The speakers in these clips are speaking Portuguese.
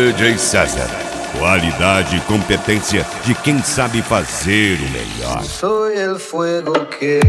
DJ César. Qualidade e competência de quem sabe fazer o melhor. Soy el fuego que...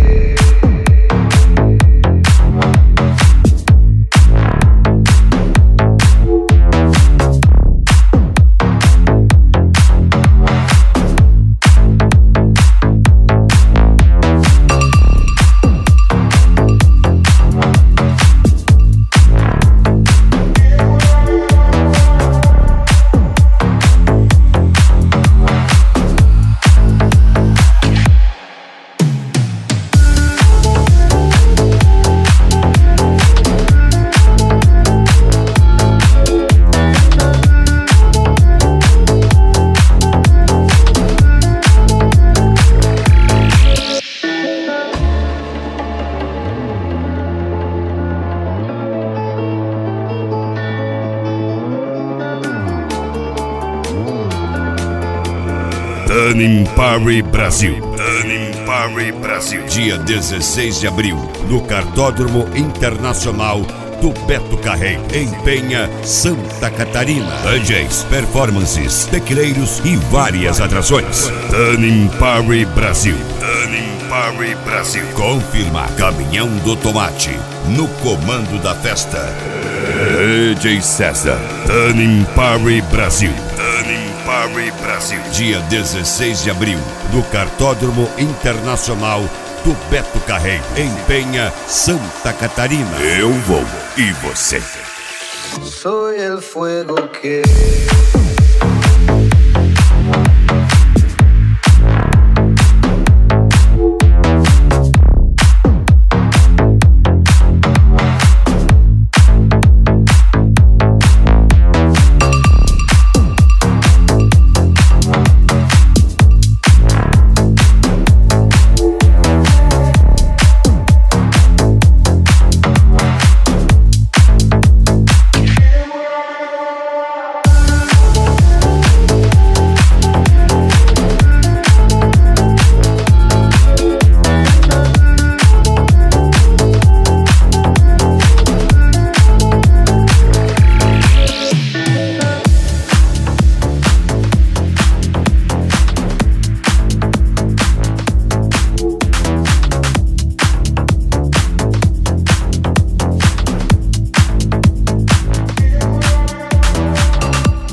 Tanning Party Brasil. Tanning Party Brasil. Dia 16 de abril, no Cartódromo Internacional do Beto Carreiro, em Penha, Santa Catarina. DJs, performances, tequileiros e várias atrações. Tanning Party Brasil. Tanning Party Brasil. Confirma Caminhão do Tomate no comando da festa. DJ César. Tanning Party Brasil. Tanning Party Brasil. Dia 16 de abril, no Cartódromo Internacional do Beto Carreiro, em Penha, Santa Catarina. Eu vou e você. Soy el fuego que...